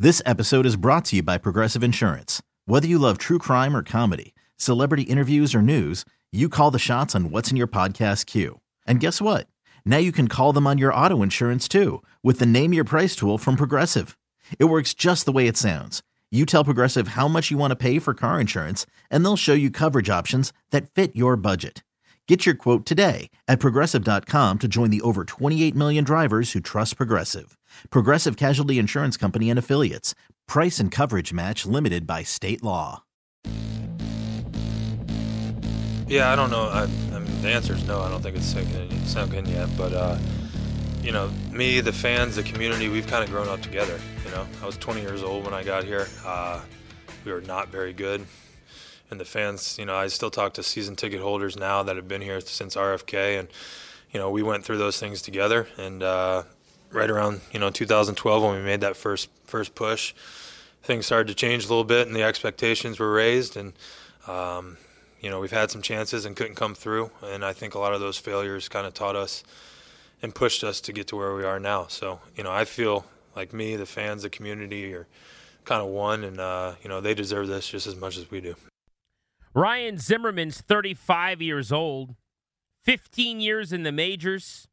This episode is brought to you by Progressive Insurance. Whether you love true crime or comedy, celebrity interviews or news, you call the shots on what's in your podcast queue. And guess what? Now you can call them on your auto insurance too with the Name Your Price tool from Progressive. It works just the way it sounds. You tell Progressive how much you want to pay for car insurance, and they'll show you coverage options that fit your budget. Get your quote today at Progressive.com to join the over 28 million drivers who trust Progressive. Progressive Casualty Insurance Company and Affiliates. Price and coverage match limited by state law. Yeah, I don't know. I mean, the answer is no. I don't think it's sunk in yet. But, me, the fans, the community, we've kind of grown up together. I was 20 years old when I got here. We were not very good. And the fans, I still talk to season ticket holders now that have been here since RFK. And, we went through those things together. And right around, 2012 when we made that first push, things started to change a little bit and the expectations were raised. And, we've had some chances and couldn't come through. And I think a lot of those failures kind of taught us and pushed us to get to where we are now. So, I feel like me, the fans, the community are kind of one. And, they deserve this just as much as we do. Ryan Zimmerman's 35 years old, 15 years in the majors,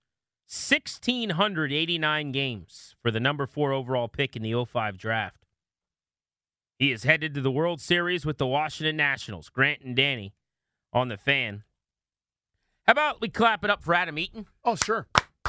1,689 games for the number 4 overall pick in the 05 draft. He is headed to the World Series with the Washington Nationals. Grant and Danny on the Fan. How about we clap it up for Adam Eaton? Oh, sure.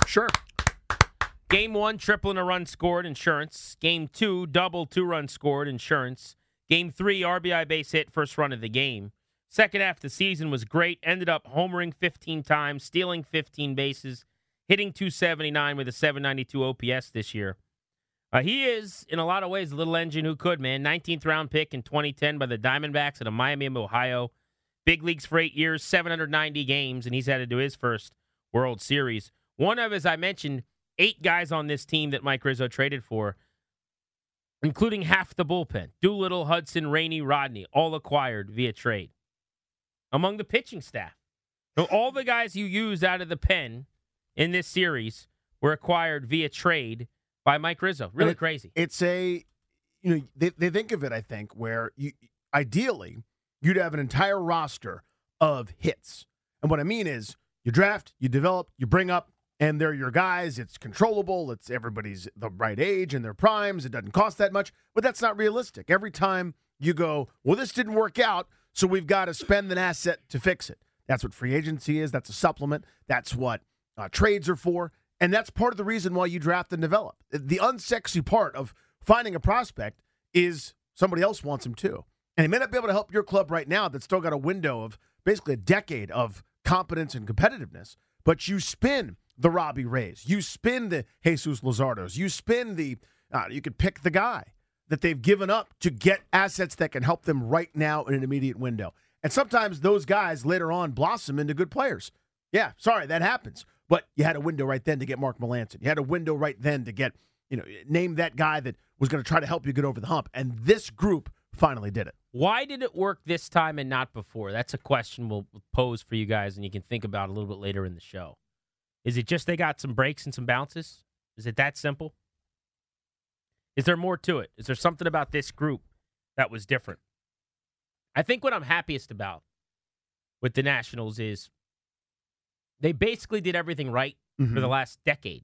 Game 1, triple and a run scored, insurance. Game 2, double, 2-run scored, insurance. Game 3, RBI base hit, first run of the game. Second half of the season was great. Ended up homering 15 times, stealing 15 bases, hitting .279 with a .792 OPS this year. He is, in a lot of ways, a little engine who could, man. 19th round pick in 2010 by the Diamondbacks out of Miami, Ohio. Big leagues for 8 years, 790 games, and he's headed to his first World Series. One of, as I mentioned, 8 guys on this team that Mike Rizzo traded for, including half the bullpen. Doolittle, Hudson, Rainey, Rodney, all acquired via trade. Among the pitching staff. So all the guys you used out of the pen in this series were acquired via trade by Mike Rizzo. Really crazy. It's they think of it, I think, where ideally you'd have an entire roster of hits. And what I mean is you draft, you develop, you bring up, and they're your guys. It's controllable. It's everybody's the right age and their primes. It doesn't cost that much, but that's not realistic. Every time you go, well, this didn't work out, so we've got to spend an asset to fix it. That's what free agency is. That's a supplement. That's what trades are for. And that's part of the reason why you draft and develop. The unsexy part of finding a prospect is somebody else wants him too. And he may not be able to help your club right now that's still got a window of basically a decade of competence and competitiveness, but you spin the Robbie Rays. You spin the Jesus Luzardos. You spin you could pick the guy that they've given up to get assets that can help them right now in an immediate window. And sometimes those guys later on blossom into good players. Yeah, sorry, that happens. But you had a window right then to get Mark Melancon. You had a window right then to get, name that guy that was going to try to help you get over the hump. And this group finally did it. Why did it work this time and not before? That's a question we'll pose for you guys, and you can think about a little bit later in the show. Is it just they got some breaks and some bounces? Is it that simple? Is there more to it? Is there something about this group that was different? I think what I'm happiest about with the Nationals is they basically did everything right for the last decade.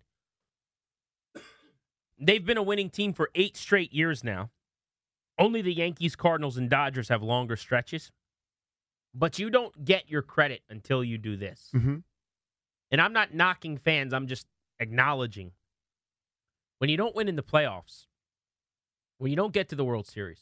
They've been a winning team for 8 straight years now. Only the Yankees, Cardinals, and Dodgers have longer stretches. But you don't get your credit until you do this. Mm-hmm. And I'm not knocking fans. I'm just acknowledging when you don't win in the playoffs, when you don't get to the World Series,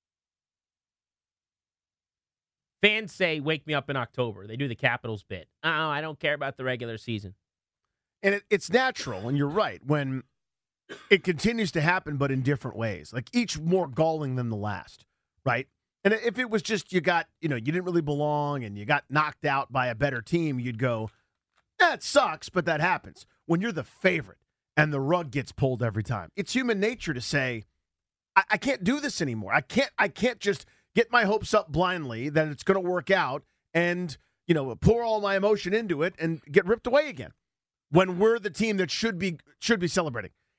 fans say, wake me up in October. They do the Capitals bit. Oh, I don't care about the regular season. And it's natural, and you're right, when it continues to happen, but in different ways. Like each more galling than the last, right? And if it was just you didn't really belong and you got knocked out by a better team, you'd go, it sucks, but that happens. When you're the favorite and the rug gets pulled every time, it's human nature to say, I can't do this anymore. I can't just get my hopes up blindly that it's going to work out and, pour all my emotion into it and get ripped away again when we're the team that should be celebrating.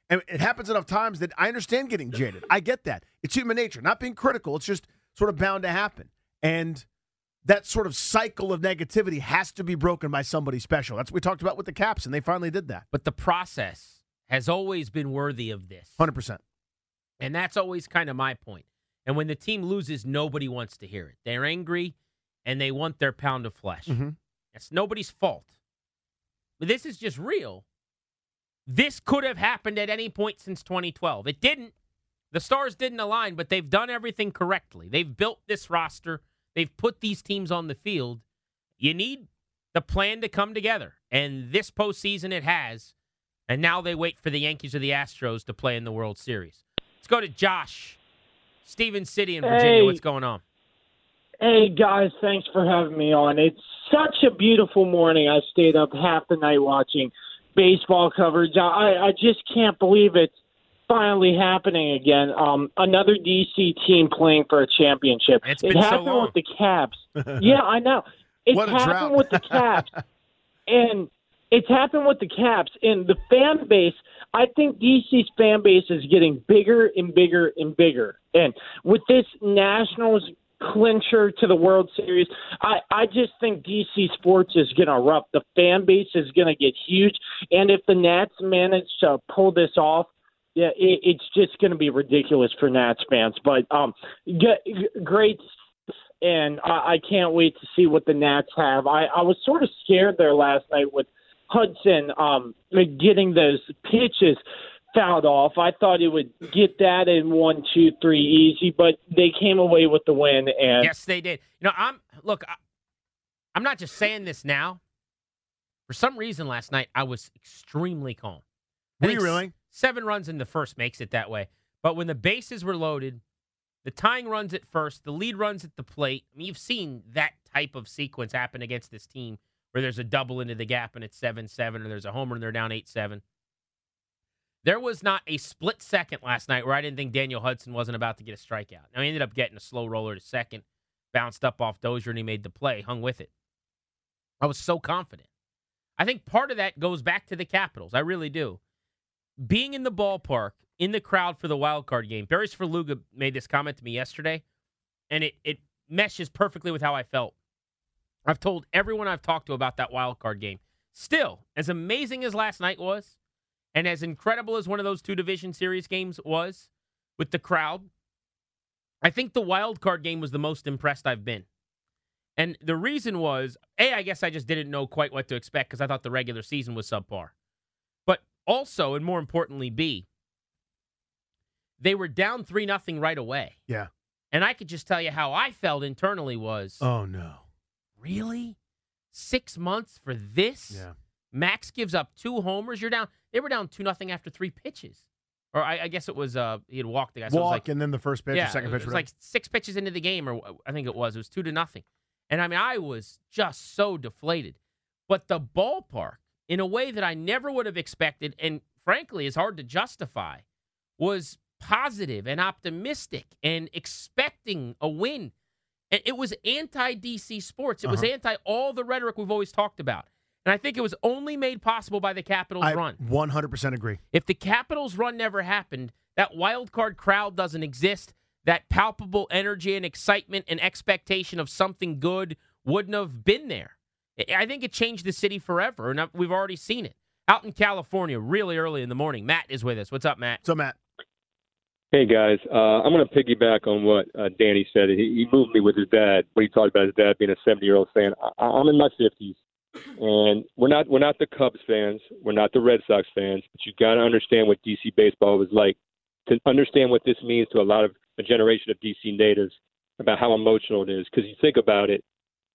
And it happens enough times that I understand getting jaded. I get that. It's human nature. Not being critical. It's just sort of bound to happen. And that sort of cycle of negativity has to be broken by somebody special. That's what we talked about with the Caps, and they finally did that. But the process has always been worthy of this. 100%. And that's always kind of my point. And when the team loses, nobody wants to hear it. They're angry, and they want their pound of flesh. Mm-hmm. It's nobody's fault. But this is just real. This could have happened at any point since 2012. It didn't. The stars didn't align, but they've done everything correctly. They've built this roster. They've put these teams on the field. You need the plan to come together. And this postseason it has. And now they wait for the Yankees or the Astros to play in the World Series. Let's go to Josh. Stevens City in Virginia. Hey. What's going on? Hey, guys, thanks for having me on. It's such a beautiful morning. I stayed up half the night watching baseball coverage. I just can't believe it's finally happening again. Another DC team playing for a championship. It's been it so happened long. with the Caps. Yeah, I know. It's What a happened drought. with the Caps. And it's happened with the Caps. And the fan base, I think DC's fan base is getting bigger and bigger and bigger. And with this Nationals clincher to the World Series, I just think DC sports is going to erupt. The fan base is going to get huge. And if the Nats manage to pull this off, yeah, it's just going to be ridiculous for Nats fans. But great, and I can't wait to see what the Nats have. I was sort of scared there last night with Hudson getting those pitches fouled off. I thought it would get that in 1, 2, 3 easy, but they came away with the win. And Yes, they did. I'm not just saying this now. For some reason last night, I was extremely calm. I Were think you really? 7 runs in the first makes it that way. But when the bases were loaded, the tying runs at first, the lead runs at the plate. I mean, you've seen that type of sequence happen against this team where there's a double into the gap and it's 7-7, or there's a homer and they're down 8-7. There was not a split second last night where I didn't think Daniel Hudson wasn't about to get a strikeout. Now, he ended up getting a slow roller to second, bounced up off Dozier, and he made the play, hung with it. I was so confident. I think part of that goes back to the Capitals. I really do. Being in the ballpark, in the crowd for the wild card game, Barry Svrluga made this comment to me yesterday, and it meshes perfectly with how I felt. I've told everyone I've talked to about that wild card game. Still, as amazing as last night was, and as incredible as one of those 2 division series games was with the crowd, I think the wild card game was the most impressed I've been. And the reason was, A, I guess I just didn't know quite what to expect because I thought the regular season was subpar. But also, and more importantly, B, they were down 3-0 right away. Yeah. And I could just tell you how I felt internally was, Oh, no. really? 6 months for this? Yeah. Max gives up 2 homers. You're down. They were down 2-0 after 3 pitches. Or I guess it was he had walked the guy. So it was like, And then the first pitch, yeah, the second it pitch. was like 6 pitches into the game, or I think it was 2-0. And I mean, I was just so deflated. But the ballpark, in a way that I never would have expected, and frankly is hard to justify, was positive and optimistic and expecting a win. And it was anti-DC sports. It was anti all the rhetoric we've always talked about. And I think it was only made possible by the Capitals' run. 100% agree. If the Capitals' run never happened, that wild card crowd doesn't exist. That palpable energy and excitement and expectation of something good wouldn't have been there. I think it changed the city forever, and we've already seen it. Out in California, really early in the morning, Matt is with us. What's up, Matt? So, Matt. Hey, guys. I'm going to piggyback on what Danny said. He moved me with his dad when he talked about his dad being a 70-year-old fan. I'm in my 50s, and we're not the Cubs fans. We're not the Red Sox fans, but you got to understand what D.C. baseball was like, to understand what this means to a generation of D.C. natives about how emotional it is. Because you think about it,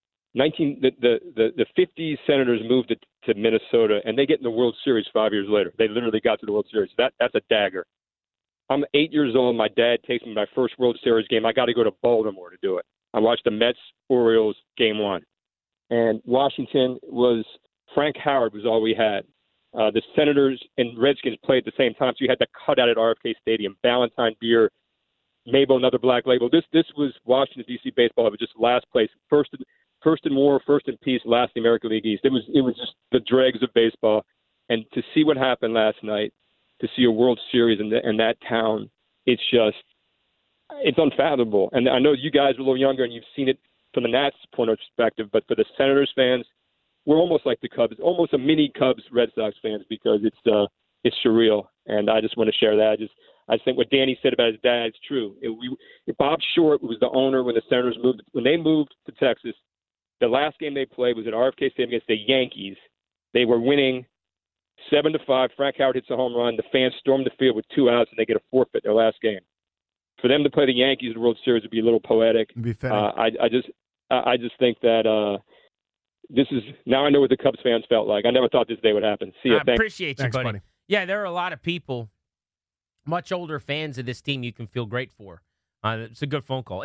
the 50 Senators moved to Minnesota, and they get in the World Series 5 years later. They literally got to the World Series. That's a dagger. I'm 8 years old. My dad takes me to my first World Series game. I got to go to Baltimore to do it. I watched the Mets-Orioles game 1. And Washington Frank Howard was all we had. The Senators and Redskins played at the same time, so you had to cut out at RFK Stadium. Ballantine beer, Mabel, another black label. This was Washington, D.C. baseball. It was just last place. First in war, first in peace, last in the American League East. It was just the dregs of baseball. And to see what happened last night, to see a World Series in that town, it's unfathomable. And I know you guys are a little younger and you've seen it from the Nats' point of perspective, but for the Senators fans, we're almost like the Cubs, almost a mini Cubs Red Sox fans, because it's surreal. And I just want to share that. I think what Danny said about his dad is true. Bob Short was the owner when the Senators moved. When they moved to Texas, the last game they played was at RFK Stadium against the Yankees. They were winning 7-5. Frank Howard hits a home run. The fans stormed the field with 2 outs, and they get a forfeit their last game. For them to play the Yankees in the World Series would be a little poetic. It'd be fitting. I just think that this is now I know what the Cubs fans felt like. I never thought this day would happen. See you. I appreciate you, Thanks, buddy. Yeah, there are a lot of people, much older fans of this team you can feel great for. It's a good phone call.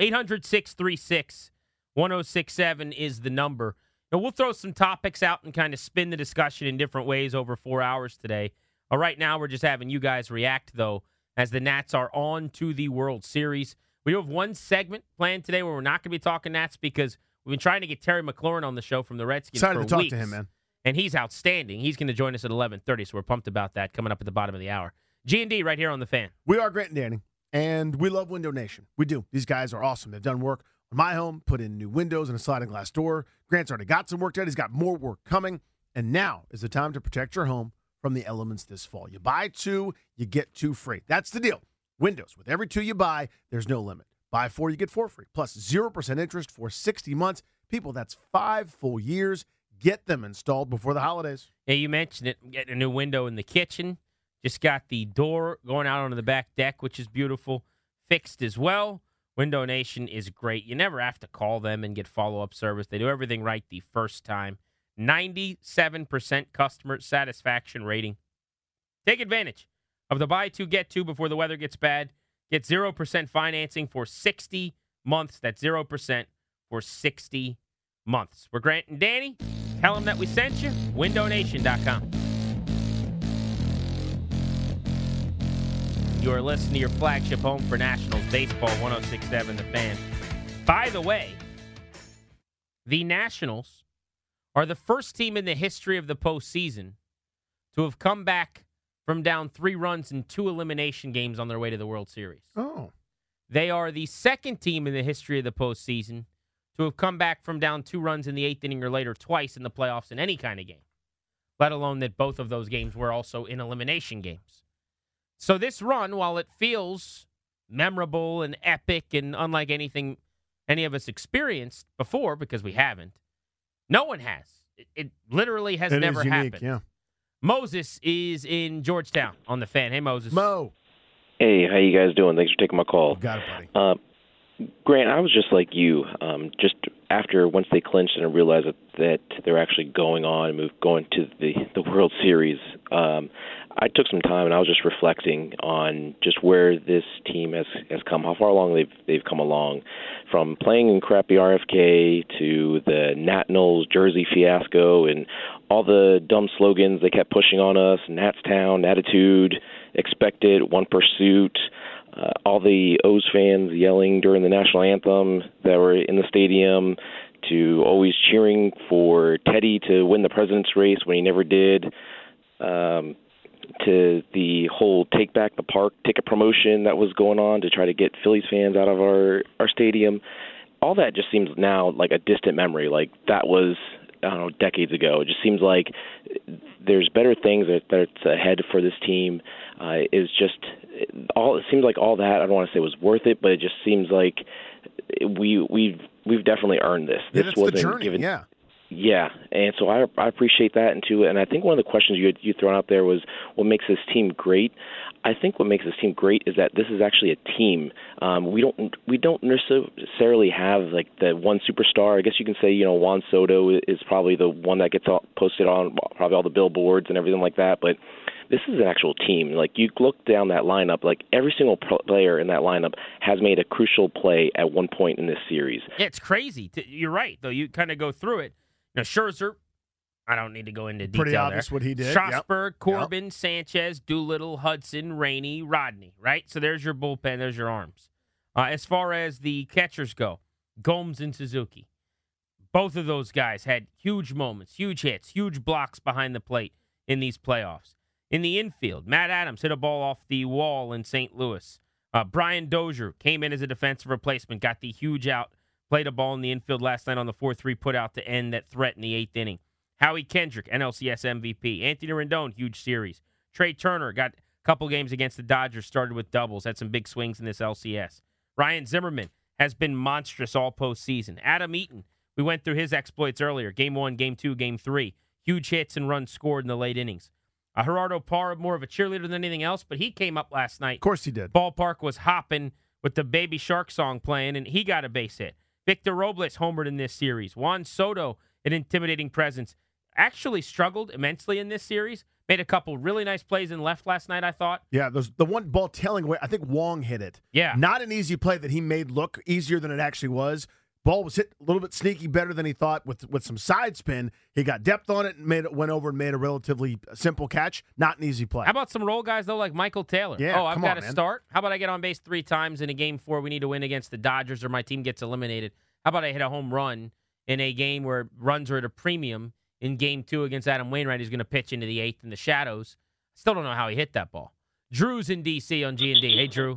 800-636-1067 is the number. Now, we'll throw some topics out and kind of spin the discussion in different ways over 4 hours today. Right now, we're just having you guys react, though, as the Nats are on to the World Series. We have one segment planned today where we're not going to be talking Nats because we've been trying to get Terry McLaurin on the show from the Redskins Excited for to talk weeks. to him, man. And he's outstanding. He's going to join us at 11:30, so we're pumped about that coming up at the bottom of the hour. G&D right here on The Fan. We are Grant and Danny, and we love Window Nation. We do. These guys are awesome. They've done work on my home, put in new windows and a sliding glass door. Grant's already got some work done. He's got more work coming. And now is the time to protect your home from the elements this fall. You buy 2, you get 2 free. That's the deal. Windows, with every 2 you buy, there's no limit. Buy 4, you get 4 free, plus 0% interest for 60 months. People, that's 5 full years. Get them installed before the holidays. Yeah, you mentioned it. Getting a new window in the kitchen. Just got the door going out onto the back deck, which is beautiful. Fixed as well. Window Nation is great. You never have to call them and get follow-up service. They do everything right the first time. 97% customer satisfaction rating. Take advantage of the buy 2, get 2 before the weather gets bad. Get 0% financing for 60 months. That's 0% for 60 months. We're Grant and Danny. Tell them that we sent you. WindowNation.com. You are listening to your flagship home for Nationals Baseball, 106.7 The Fan. By the way, the Nationals are the first team in the history of the postseason to have come back from down 3 runs in 2 elimination games on their way to the World Series. Oh. They are the second team in the history of the postseason to have come back from down 2 runs in the 8th inning or later twice in the playoffs in any kind of game, let alone that both of those games were also in elimination games. So this run, while it feels memorable and epic and unlike anything any of us experienced before, because we haven't, no one has. It literally has never is unique, happened. Yeah. Moses is in Georgetown on The Fan. Hey, Moses. Mo. Hey, how you guys doing? Thanks for taking my call. Got it, buddy. Grant, I was just like you. Just after once they clinched and I realized that they're actually going on and going to the World Series, I took some time and I was just reflecting on just where this team has come, how far along they've come along, from playing in crappy RFK to the Nat Knowles jersey fiasco and all the dumb slogans they kept pushing on us, Nats Town, attitude, expected, one pursuit. All the O's fans yelling during the national anthem that were in the stadium, to always cheering for Teddy to win the president's race when he never did, to the whole take back the park ticket promotion that was going on to try to get Phillies fans out of our stadium. All that just seems now like a distant memory. Like that was, I don't know, decades ago. It just seems like there's better things that's ahead for this team. Is just all. It seems like all that. I don't want to say was worth it, but it just seems like we've definitely earned this. Yeah, This that's wasn't the journey. given. Yeah. Yeah, and so I appreciate that, and I think one of the questions you thrown out there was what makes this team great. I think what makes this team great is that this is actually a team. We don't necessarily have like the one superstar. I guess you can say Juan Soto is probably the one that gets posted on probably all the billboards and everything like that, but this is an actual team. Like you look down that lineup, like every single player in that lineup has made a crucial play at one point in this series. Yeah, it's crazy. You're right, though. You kind of go through it. Scherzer, I don't need to go into detail Pretty obvious there. what he did. Strasburg, Yep. Corbin, Sanchez, Doolittle, Hudson, Rainey, Rodney, right? So there's your bullpen. There's your arms. As far as the catchers go, Gomes and Suzuki. Both of those guys had huge moments, huge hits, huge blocks behind the plate in these playoffs. In the infield, Matt Adams hit a ball off the wall in St. Louis. Brian Dozier came in as a defensive replacement, got the huge out, played a ball in the infield last night on the 4-3 put out to end that threat in the 8th inning. Howie Kendrick, NLCS MVP. Anthony Rendon, huge series. Trey Turner got a couple games against the Dodgers, started with doubles, had some big swings in this LCS. Ryan Zimmerman has been monstrous all postseason. Adam Eaton, we went through his exploits earlier. Game 1, Game 2, Game 3. Huge hits and runs scored in the late innings. Gerardo Parra, more of a cheerleader than anything else, but he came up last night. Of course he did. Ballpark was hopping with the Baby Shark song playing, and he got a base hit. Victor Robles homered in this series. Juan Soto, an intimidating presence, actually struggled immensely in this series. Made a couple really nice plays in left last night, I thought. Yeah, the one ball tailing away, I think Wong hit it. Yeah. Not an easy play that he made look easier than it actually was. Ball was hit a little bit sneaky, better than he thought with some side spin. He got depth on it and went over and made a relatively simple catch. Not an easy play. How about some role guys, though, like Michael Taylor? Yeah, I've come got on, to man. start. How about I get on base 3 times in a Game 4 we need to win against the Dodgers or my team gets eliminated? How about I hit a home run in a game where runs are at a premium in Game 2 against Adam Wainwright, who's going to pitch into the 8th in the shadows? Still don't know how he hit that ball. Drew's in D.C. on G&D. Hey, Drew.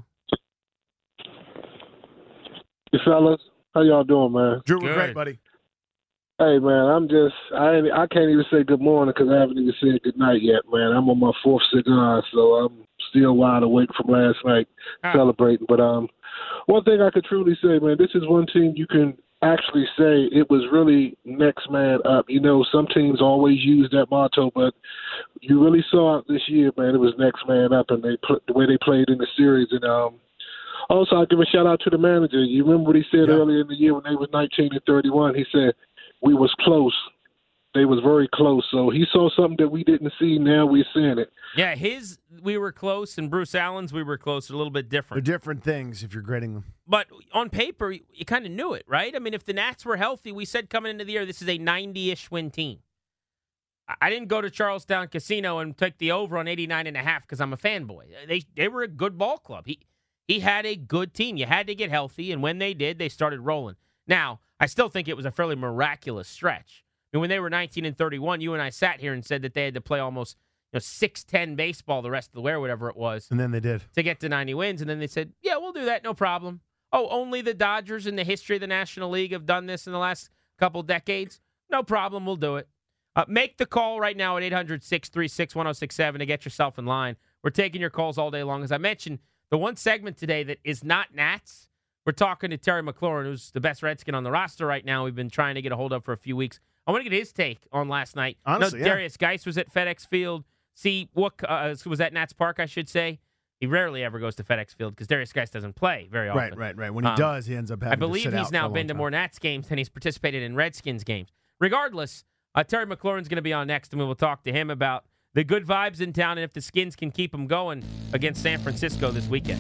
Hey, fellas. How y'all doing, man? Drew, we're Good. great, buddy. Hey, man, I can't even say good morning because I haven't even said good night yet, man. I'm on my 4th cigar, so I'm still wide awake from last night celebrating. But one thing I could truly say, man, this is one team you can actually say it was really next man up. You know, some teams always use that motto, but you really saw it this year, man. It was next man up, and the way they played in the series. And also, I'll give a shout out to the manager. You remember what he said earlier in the year when they was 19-31? He said, we was close. They was very close. So he saw something that we didn't see. Now we're seeing it. Yeah, we were close, and Bruce Allen's we were close. They're a little bit different. They're different things if you're grading them. But on paper, you kind of knew it, right? I mean, if the Nats were healthy, we said coming into the year, this is a 90-ish win team. I didn't go to Charlestown Casino and take the over on 89.5 because I'm a fanboy. They were a good ball club. He had a good team. You had to get healthy, and when they did, they started rolling. Now, I still think it was a fairly miraculous stretch. I mean, when they were 19-31, you and I sat here and said that they had to play almost 6-10 baseball the rest of the way, or whatever it was. And then they did. To get to 90 wins, and then they said, yeah, we'll do that, no problem. Oh, only the Dodgers in the history of the National League have done this in the last couple decades? No problem, we'll do it. Make the call right now at 800-636-1067 to get yourself in line. We're taking your calls all day long. As I mentioned, the one segment today that is not Nats, we're talking to Terry McLaurin, who's the best Redskin on the roster right now. We've been trying to get a hold of for a few weeks. I want to get his take on last night. Honestly, Darius Geis was at FedEx Field. Was at Nats Park, I should say. He rarely ever goes to FedEx Field because Darius Geis doesn't play very often. Right. When he does, he ends up having I believe to sit he's out now for a been to long more time. Nats games than he's participated in Redskins games. Regardless, Terry McLaurin's going to be on next, and we will talk to him about the good vibes in town and if the Skins can keep them going against San Francisco this weekend.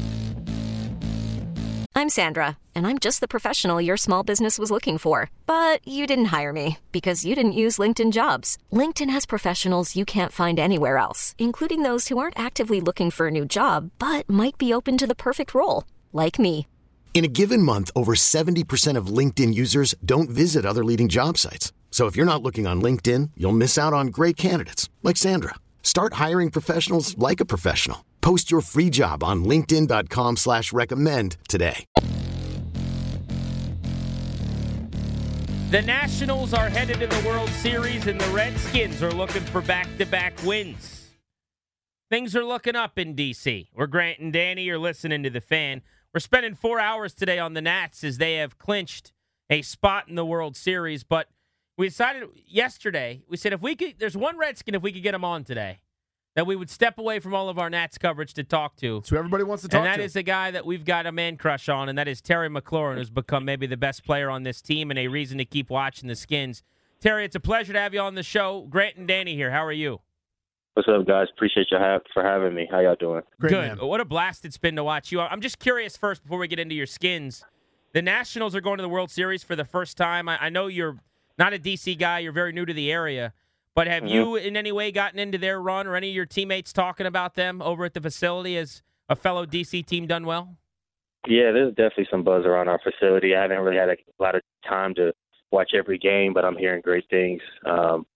I'm Sandra, and I'm just the professional your small business was looking for. But you didn't hire me because you didn't use LinkedIn Jobs. LinkedIn has professionals you can't find anywhere else, including those who aren't actively looking for a new job, but might be open to the perfect role, like me. In a given month, over 70% of LinkedIn users don't visit other leading job sites. So if you're not looking on LinkedIn, you'll miss out on great candidates like Sandra. Start hiring professionals like a professional. Post your free job on linkedin.com/recommend today. The Nationals are headed to the World Series, and the Redskins are looking for back-to-back wins. Things are looking up in D.C. We're Grant and Danny. You're listening to The Fan. We're spending 4 hours today on the Nats as they have clinched a spot in the World Series, but we decided yesterday, we said there's one Redskin, if we could get him on today, that we would step away from all of our Nats coverage to talk to. That's who everybody wants to talk and to. that is a guy that we've got a man crush on, and that is Terry McLaurin, who's become maybe the best player on this team and a reason to keep watching the Skins. Terry, it's a pleasure to have you on the show. Grant and Danny here. How are you? What's up, guys? Appreciate you for having me. How y'all doing? Great, Good. man. What a blast it's been to watch you. I'm just curious first, before we get into your Skins. The Nationals are going to the World Series for the first time. I know you're not a D.C. guy. You're very new to the area. But have you in any way gotten into their run or any of your teammates talking about them over at the facility as a fellow D.C. team done well? Yeah, there's definitely some buzz around our facility. I haven't really had a lot of time to watch every game, but I'm hearing great things.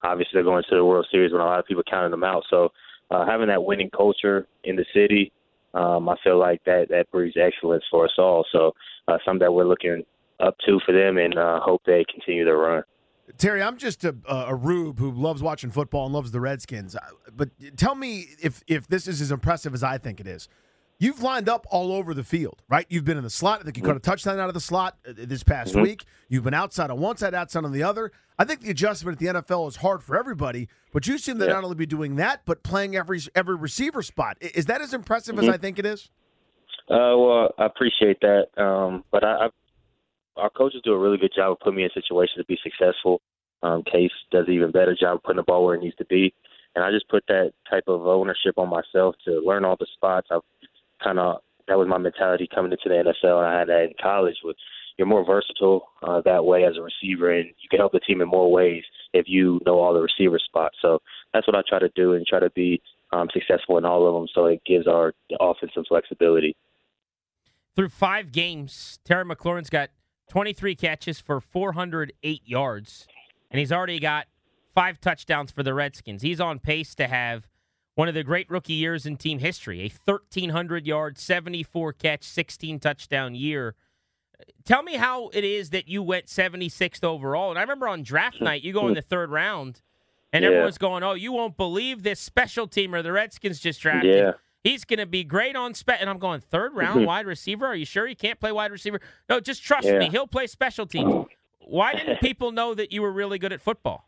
obviously they're going to the World Series when a lot of people counted them out. So having that winning culture in the city, I feel like that breeds excellence for us all. So something that we're looking up to for them, and hope they continue their run. Terry, I'm just a rube who loves watching football and loves the Redskins. But tell me if this is as impressive as I think it is. You've lined up all over the field, right? You've been in the slot. I think you caught a touchdown out of the slot this past week. You've been outside on one side, outside on the other. I think the adjustment at the NFL is hard for everybody, but you seem to not only be doing that, but playing every receiver spot. Is that as impressive as I think it is? Well, I appreciate that. But our coaches do a really good job of putting me in situations to be successful. Case does an even better job of putting the ball where it needs to be. And I just put that type of ownership on myself to learn all the spots. That was my mentality coming into the NFL, and I had that in college. You're more versatile that way as a receiver, and you can help the team in more ways if you know all the receiver spots. So that's what I try to do, and try to be successful in all of them, so it gives our offense some flexibility. Through 5 games, Terry McLaurin's got 23 catches for 408 yards, and he's already got 5 touchdowns for the Redskins. He's on pace to have one of the great rookie years in team history, a 1,300-yard, 74-catch, 16-touchdown year. Tell me how it is that you went 76th overall. And I remember on draft night, you go in the 3rd round, and everyone's going, oh, you won't believe this special teamer the Redskins just drafted. Yeah. He's going to be great on and I'm going, 3rd round, wide receiver? Are you sure he can't play wide receiver? No, just trust me. He'll play special teams. Why didn't people know that you were really good at football?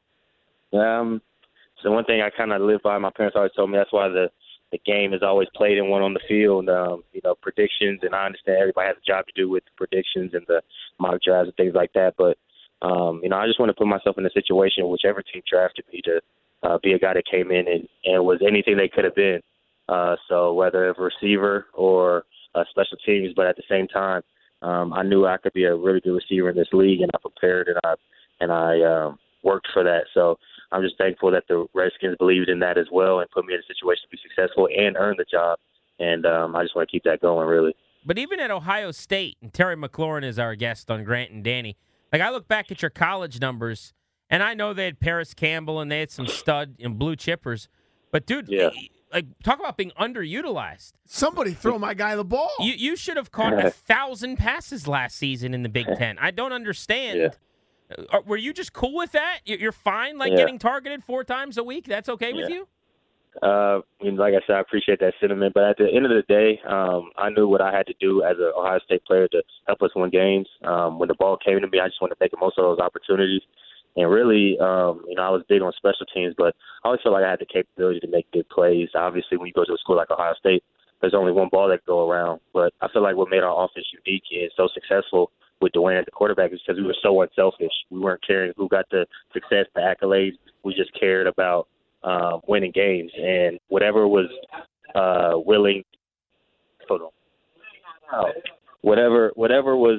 So one thing I kind of live by, my parents always told me, that's why the game is always played in one on the field, predictions, and I understand everybody has a job to do with the predictions and the mock drafts and things like that, but, I just want to put myself in a situation, whichever team drafted me, to be a guy that came in and was anything they could have been, so whether a receiver or special teams, but at the same time, I knew I could be a really good receiver in this league, and I prepared and I worked for that, so I'm just thankful that the Redskins believed in that as well and put me in a situation to be successful and earn the job. And I just want to keep that going, really. But even at Ohio State, and Terry McLaurin is our guest on Grant and Danny, like I look back at your college numbers, and I know they had Paris Campbell and they had some stud and blue chippers. But, dude, talk about being underutilized. Somebody throw my guy the ball. You should have caught 1,000 passes last season in the Big Ten. I don't understand. Yeah. Were you just cool with that? You're fine, getting targeted 4 times a week? That's okay with you? Like I said, I appreciate that sentiment. But at the end of the day, I knew what I had to do as an Ohio State player to help us win games. When the ball came to me, I just wanted to make the most of those opportunities. And really, I was big on special teams, but I always felt like I had the capability to make good plays. Obviously, when you go to a school like Ohio State, there's only one ball that can go around. But I feel like what made our offense unique and so successful with Dwayne at the quarterback is because we were so unselfish. We weren't caring who got the success, the accolades. We just cared about winning games, and whatever was willing. Hold on. Whatever was,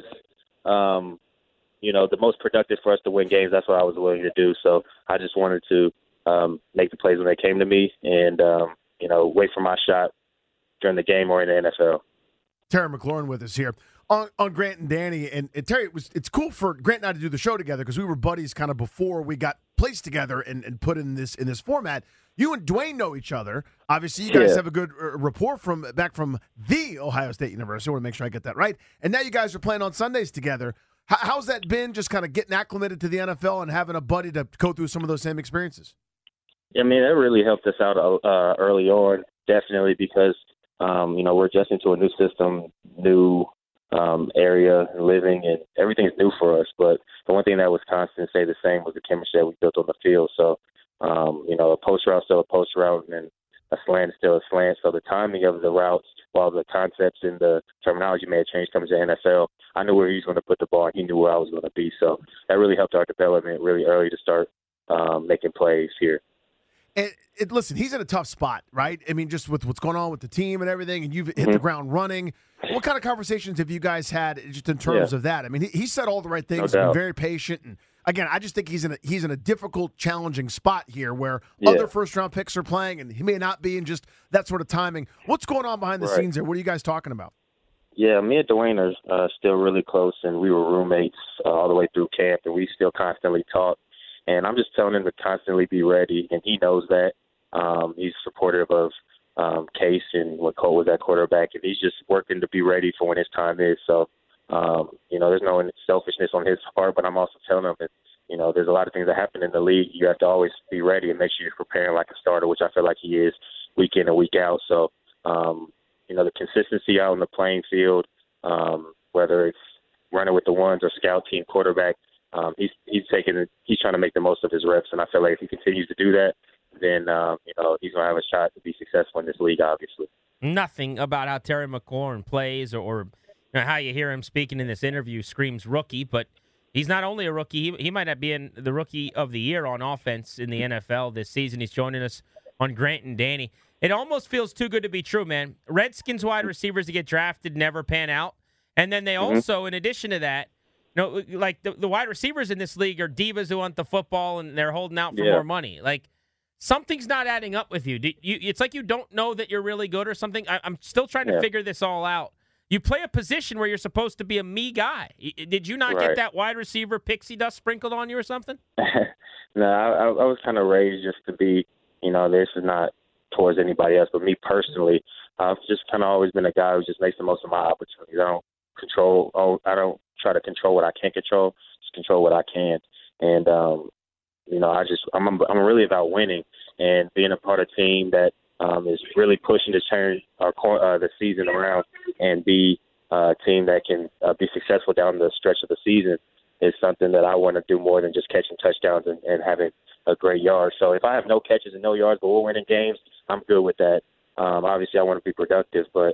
the most productive for us to win games. That's what I was willing to do. So I just wanted to make the plays when they came to me, and wait for my shot during the game or in the NFL. Terry McLaurin with us here on Grant and Danny, and Terry, it's cool for Grant and I to do the show together because we were buddies kind of before we got placed together and put in this format. You and Dwayne know each other. Obviously, you guys have a good rapport back from the Ohio State University. I want to make sure I get that right. And now you guys are playing on Sundays together. How's that been, just kind of getting acclimated to the NFL and having a buddy to go through some of those same experiences? I mean, it really helped us out early on, definitely, because, we're adjusting to a new system, new area living, and everything's new for us. But the one thing that was constant, stay the same, was the chemistry that we built on the field. So, a post route still a post route, and a slant is still a slant. So the timing of the routes, while the concepts and the terminology may have changed coming to the NFL, I knew where he was going to put the ball, and he knew where I was going to be. So that really helped our development really early to start making plays here. And listen, he's in a tough spot, right? I mean, just with what's going on with the team and everything, and you've hit the ground running. What kind of conversations have you guys had just in terms of that? I mean, he said all the right things, been very patient, and again, I just think he's in a difficult, challenging spot here where other first-round picks are playing, and he may not be, and just that sort of timing. What's going on behind the scenes there? What are you guys talking about? Yeah, me and Dwayne are still really close, and we were roommates all the way through camp, and we still constantly talk. And I'm just telling him to constantly be ready, and he knows that. He's supportive of Case and when Cole was at quarterback, and he's just working to be ready for when his time is. So, there's no selfishness on his part, but I'm also telling him that, there's a lot of things that happen in the league. You have to always be ready and make sure you're preparing like a starter, which I feel like he is week in and week out. So, the consistency out on the playing field, whether it's running with the ones or scout team quarterback, he's trying to make the most of his reps, and I feel like if he continues to do that, then he's going to have a shot to be successful in this league, obviously. Nothing about how Terry McLaurin plays or how you hear him speaking in this interview screams rookie, but he's not only a rookie. He might not be in the rookie of the year on offense in the NFL this season. He's joining us on Grant and Danny. It almost feels too good to be true, man. Redskins wide receivers that get drafted never pan out. And then they also, in addition to that, like the wide receivers in this league are divas who want the football and they're holding out for more money. Like, something's not adding up with you. It's like you don't know that you're really good or something. I'm still trying to figure this all out. You play a position where you're supposed to be a me guy. Did you not get that wide receiver pixie dust sprinkled on you or something? No, I was kind of raised just to be, this is not towards anybody else, but me personally, I've just kind of always been a guy who just makes the most of my opportunities. I don't try to control what I can't control, just control what I can. And, I'm really about winning and being a part of a team that is really pushing to turn the season around and be a team that can be successful down the stretch of the season is something that I want to do more than just catching touchdowns and having a great yard. So if I have no catches and no yards, but we're winning games, I'm good with that. Obviously, I want to be productive, but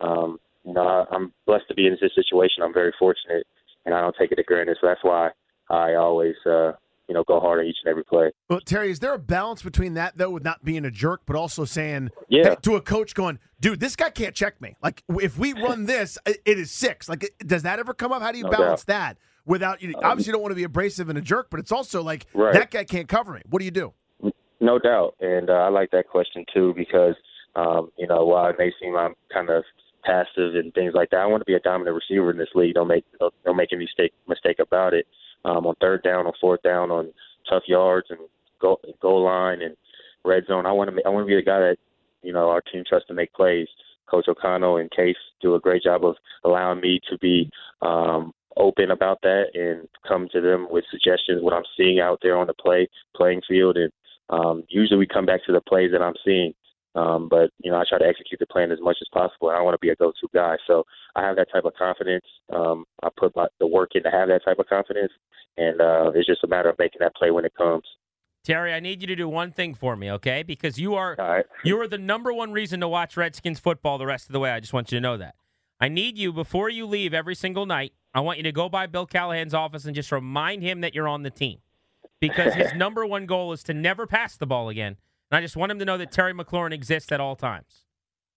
I'm blessed to be in this situation. I'm very fortunate, and I don't take it for granted. So that's why I always go hard on each and every play. Well, Terry, is there a balance between that, though, with not being a jerk, but also saying hey, to a coach going, dude, this guy can't check me. Like, if we run this, it is 6. Like, does that ever come up? How do you balance that without obviously you don't want to be abrasive and a jerk, but it's also like that guy can't cover me. What do you do? No doubt. And I like that question, too, because, while it may seem I'm kind of passive and things like that, I want to be a dominant receiver in this league. Don't make any mistake about it. On third down, on fourth down, on tough yards and goal line and red zone. I want to be the guy that our team trusts to make plays. Coach O'Connell and Case do a great job of allowing me to be open about that and come to them with suggestions what I'm seeing out there on the playing field. And usually we come back to the plays that I'm seeing. But I try to execute the plan as much as possible. I want to be a go-to guy. So I have that type of confidence. I put the work in to have that type of confidence. And it's just a matter of making that play when it comes. Terry, I need you to do one thing for me, okay? Because you are the number one reason to watch Redskins football the rest of the way. I just want you to know that. I need you, before you leave every single night, I want you to go by Bill Callahan's office and just remind him that you're on the team. Because his number one goal is to never pass the ball again. And I just want him to know that Terry McLaurin exists at all times.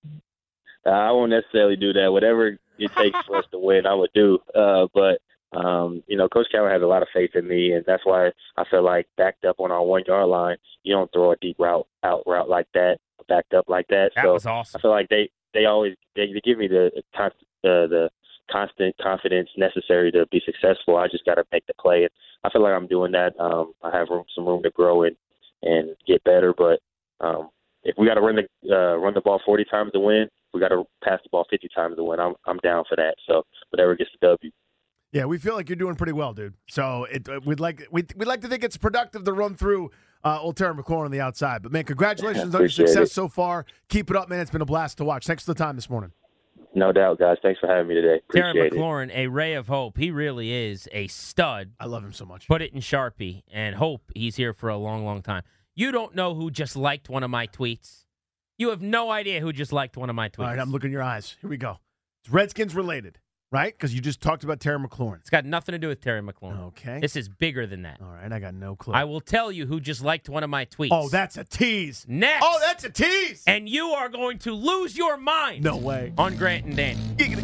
I won't necessarily do that. Whatever it takes for us to win, I would do. But Coach Callahan has a lot of faith in me, and that's why I feel like backed up on our 1 yard line, you don't throw a deep route like that, backed up like that. That was awesome. I feel like they always give me the constant confidence necessary to be successful. I just got to make the play, and I feel like I'm doing that. I have some room to grow and get better, but if we got to run the ball 40 times to win, we got to pass the ball 50 times to win. I'm down for that. So whatever gets the W. Yeah, we feel like you're doing pretty well, dude. So we'd like to think it's productive to run through old Terry McLaurin on the outside. But man, congratulations on your success so far. Keep it up, man. It's been a blast to watch. Thanks for the time this morning. No doubt, guys. Thanks for having me today. Appreciate Terry McLaurin, a ray of hope. He really is a stud. I love him so much. Put it in Sharpie and hope he's here for a long, long time. You don't know who just liked one of my tweets. You have no idea who just liked one of my tweets. All right, I'm looking in your eyes. Here we go. It's Redskins related, right? Because you just talked about Terry McLaurin. It's got nothing to do with Terry McLaurin. Okay. This is bigger than that. All right, I got no clue. I will tell you who just liked one of my tweets. Oh, that's a tease. Next. Oh, that's a tease. And you are going to lose your mind. No way. On Grant and Danny. Giggity.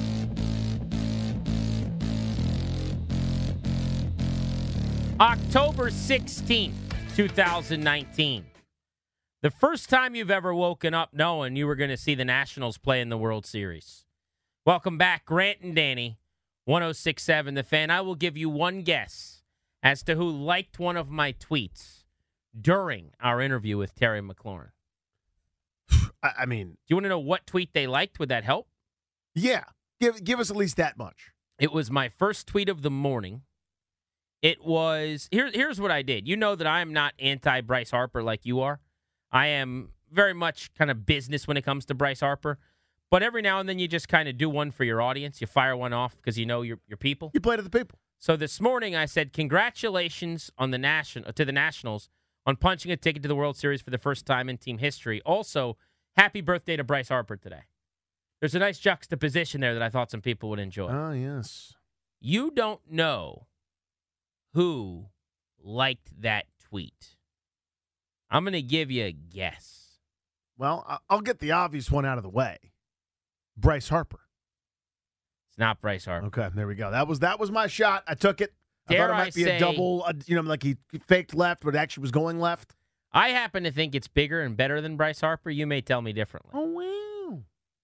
October 16th, 2019. The first time you've ever woken up knowing you were going to see the Nationals play in the World Series. Welcome back, Grant and Danny, 106.7 The Fan. I will give you one guess as to who liked one of my tweets during our interview with Terry McLaurin. I mean, do you want to know what tweet they liked? Would that help? Yeah. Give us at least that much. It was my first tweet of the morning. It was, here's what I did. You know that I am not anti-Bryce Harper like you are. I am very much kind of business when it comes to Bryce Harper. But every now and then you just kind of do one for your audience. You fire one off because you know your people. You play to the people. So this morning I said, congratulations on the to the Nationals on punching a ticket to the World Series for the first time in team history. Also, happy birthday to Bryce Harper today. There's a nice juxtaposition there that I thought some people would enjoy. Oh, yes. You don't know who liked that tweet. I'm going to give you a guess. Well, I'll get the obvious one out of the way. Bryce Harper. It's not Bryce Harper. Okay, there we go. That was my shot. I took it. I Dare thought it might be a double, like he faked left, but actually was going left. I happen to think it's bigger and better than Bryce Harper. You may tell me differently. Oh, wow.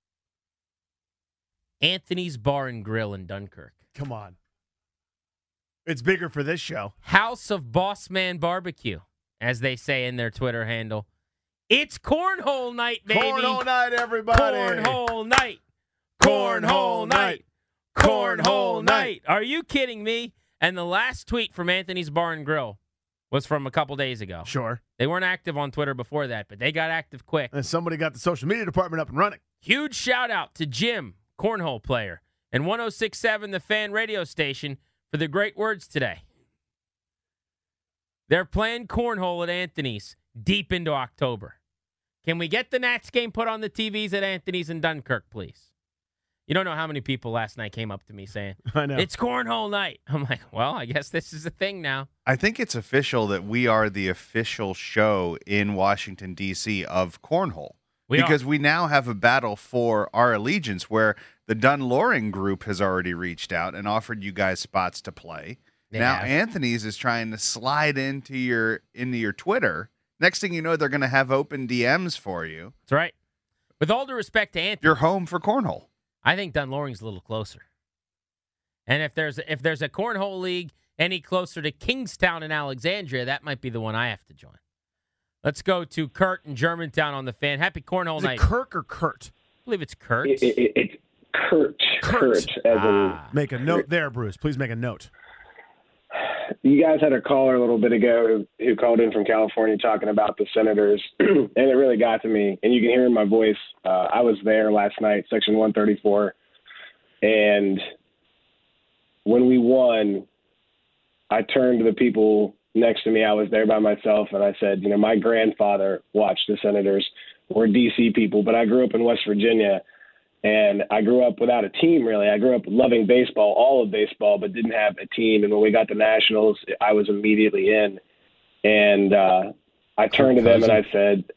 Anthony's Bar and Grill in Dunkirk. Come on. It's bigger for this show. House of Boss Man Barbecue, as they say in their Twitter handle. It's cornhole night, baby. Cornhole night, everybody. Cornhole night. Cornhole night. Cornhole night. Are you kidding me? And the last tweet from Anthony's Bar and Grill was from a couple days ago. Sure. They weren't active on Twitter before that, but they got active quick. And somebody got the social media department up and running. Huge shout out to Jim, cornhole player, and 106.7 The Fan radio station for the great words today. They're playing cornhole at Anthony's deep into October. Can we get the Nats game put on the TVs at Anthony's in Dunkirk, please? You don't know how many people last night came up to me saying, I know. It's cornhole night. I'm like, well, I guess this is a thing now. I think it's official that we are the official show in Washington, D.C. of cornhole. Because we now have a battle for our allegiance where the Dunn-Loring group has already reached out and offered you guys spots to play. Now Anthony's is trying to slide into your Twitter. Next thing you know, they're going to have open DMs for you. That's right. With all due respect to Anthony, you're home for cornhole. I think Dunn-Loring's a little closer. And if there's a cornhole league any closer to Kingstown and Alexandria, that might be the one I have to join. Let's go to Kurt in Germantown on the Fan. Happy cornhole night. Is it Kirk or Kurt? I believe it's Kurt. It's Kurt. Kurt. Make a note there, Bruce. Please make a note. You guys had a caller a little bit ago who called in from California talking about the Senators, and it really got to me. And you can hear in my voice, I was there last night, Section 134, and when we won, I turned to the people next to me. I was there by myself, and I said, my grandfather watched the Senators. We're D.C. people, but I grew up in West Virginia, and I grew up without a team, really. I grew up loving baseball, all of baseball, but didn't have a team. And when we got the Nationals, I was immediately in. And I turned to them and I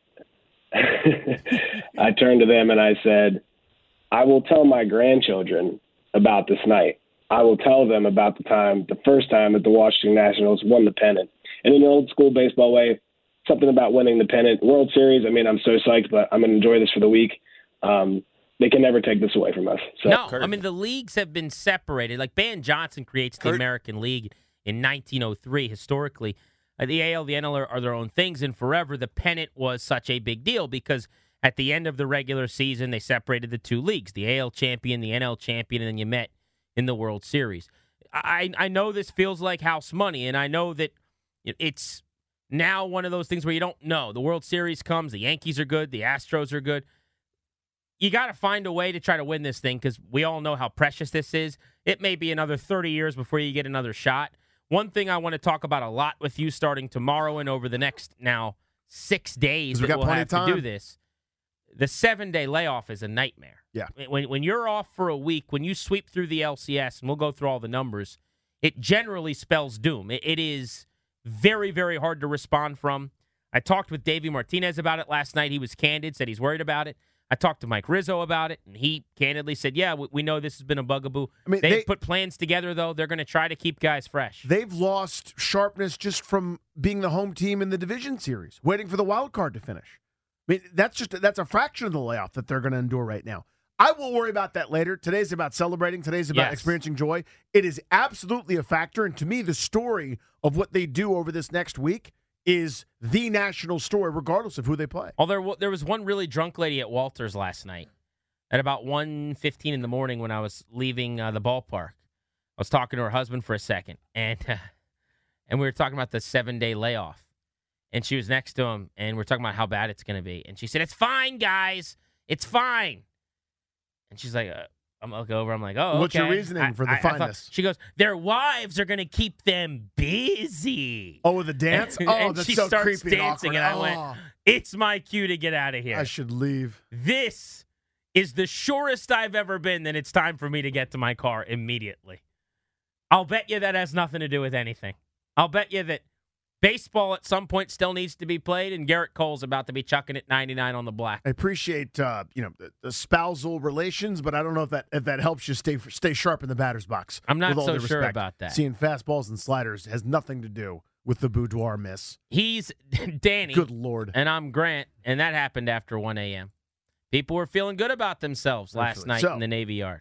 said, I will tell my grandchildren about this night. I will tell them about the first time that the Washington Nationals won the pennant. And in the old school baseball way, something about winning the pennant. World Series, I'm so psyched, but I'm going to enjoy this for the week. They can never take this away from us. So. No, the leagues have been separated. Like Ban Johnson creates the American League in 1903 historically. The AL, the NL are their own things, and forever the pennant was such a big deal because at the end of the regular season, they separated the two leagues, the AL champion, the NL champion, and then you met in the World Series. I know this feels like house money, and I know that it's now one of those things where you don't know. The World Series comes, the Yankees are good, the Astros are good. You got to find a way to try to win this thing because we all know how precious this is. It may be another 30 years before you get another shot. One thing I want to talk about a lot with you starting tomorrow and over the next now 6 days that we'll have to do this, the 7-day layoff is a nightmare. Yeah. When you're off for a week, when you sweep through the LCS, and we'll go through all the numbers, it generally spells doom. It is very, very hard to respond from. I talked with Davey Martinez about it last night. He was candid, said he's worried about it. I talked to Mike Rizzo about it, and he candidly said, yeah, we know this has been a bugaboo. They've put plans together, though. They're going to try to keep guys fresh. They've lost sharpness just from being the home team in the division series, waiting for the wild card to finish. That's a fraction of the layoff that they're going to endure right now. I will worry about that later. Today's about celebrating. Today's about experiencing joy. It is absolutely a factor. And to me, the story of what they do over this next week is the national story, regardless of who they play. Oh, there was one really drunk lady at Walters last night at about 1:15 in the morning when I was leaving the ballpark. I was talking to her husband for a second, and we were talking about the 7-day layoff. And she was next to him, and we're talking about how bad it's going to be. And she said, "It's fine, guys. It's fine." And she's like, I'm looking over. I'm like, "Oh, okay." What's your reasoning for the fineness? She goes, "Their wives are going to keep them busy." Oh, with the dance? And that's she so starts creepy dancing, and awkward. I went, "It's my cue to get out of here. I should leave." This is the surest I've ever been that it's time for me to get to my car immediately. I'll bet you that has nothing to do with anything. I'll bet you that baseball at some point still needs to be played, and Garrett Cole's about to be chucking it 99 on the black. I appreciate the spousal relations, but I don't know if that helps you stay sharp in the batter's box. I'm not so sure about that. Seeing fastballs and sliders has nothing to do with the boudoir miss. He's Danny. Good Lord. And I'm Grant, and that happened after 1 a.m. People were feeling good about themselves last night in the Navy Yard.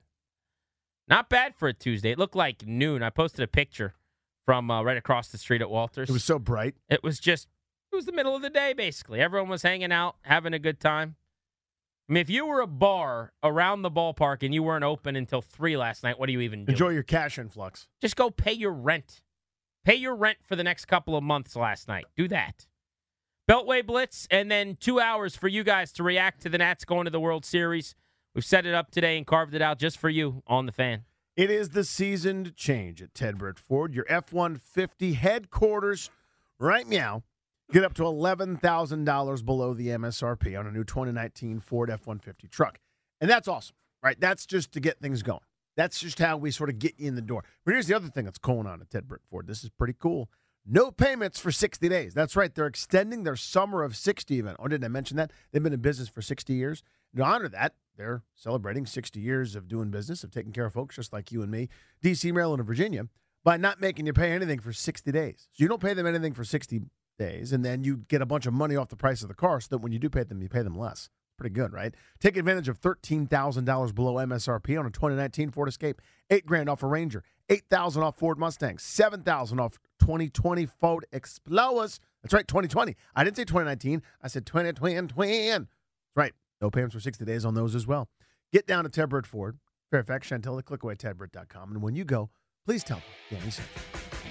Not bad for a Tuesday. It looked like noon. I posted a picture from right across the street at Walters. It was so bright. It was the middle of the day, basically. Everyone was hanging out, having a good time. I mean, if you were a bar around the ballpark and you weren't open until 3 last night, what do you even do? Enjoy your cash influx. Just go pay your rent. Pay your rent for the next couple of months last night. Do that. Beltway Blitz, and then 2 hours for you guys to react to the Nats going to the World Series. We've set it up today and carved it out just for you on the Fan. It is the season to change at Ted Britt Ford, your F-150 headquarters. Right meow. Get up to $11,000 below the MSRP on a new 2019 Ford F-150 truck. And that's awesome, right? That's just to get things going. That's just how we sort of get you in the door. But here's the other thing that's going on at Ted Britt Ford. This is pretty cool. No payments for 60 days. That's right. They're extending their Summer of 60 event. Oh, didn't I mention that? They've been in business for 60 years. To honor that, they're celebrating 60 years of doing business, of taking care of folks just like you and me, D.C., Maryland, and Virginia, by not making you pay anything for 60 days. So you don't pay them anything for 60 days, and then you get a bunch of money off the price of the car so that when you do pay them, you pay them less. Pretty good, right? Take advantage of $13,000 below MSRP on a 2019 Ford Escape, $8,000 off a Ranger, $8,000 off Ford Mustang, $7,000 off 2020 Ford Explorers. That's right, 2020. I didn't say 2019. I said 2020. That's right. No payments for 60 days on those as well. Get down to Ted Britt Ford, Fairfax, Chantilly, click away at tedbritt.com. And when you go, please tell them Danny sent you.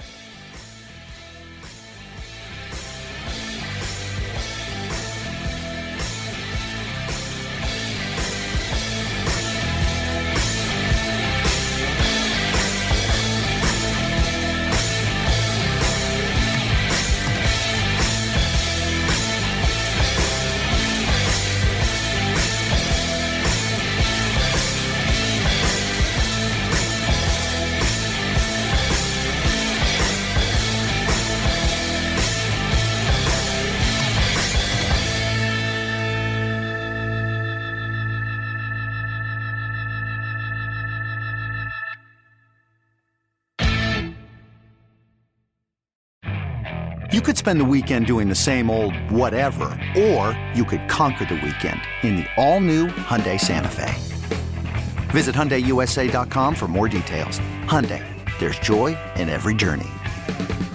You could spend the weekend doing the same old whatever, or you could conquer the weekend in the all-new Hyundai Santa Fe. Visit HyundaiUSA.com for more details. Hyundai, there's joy in every journey.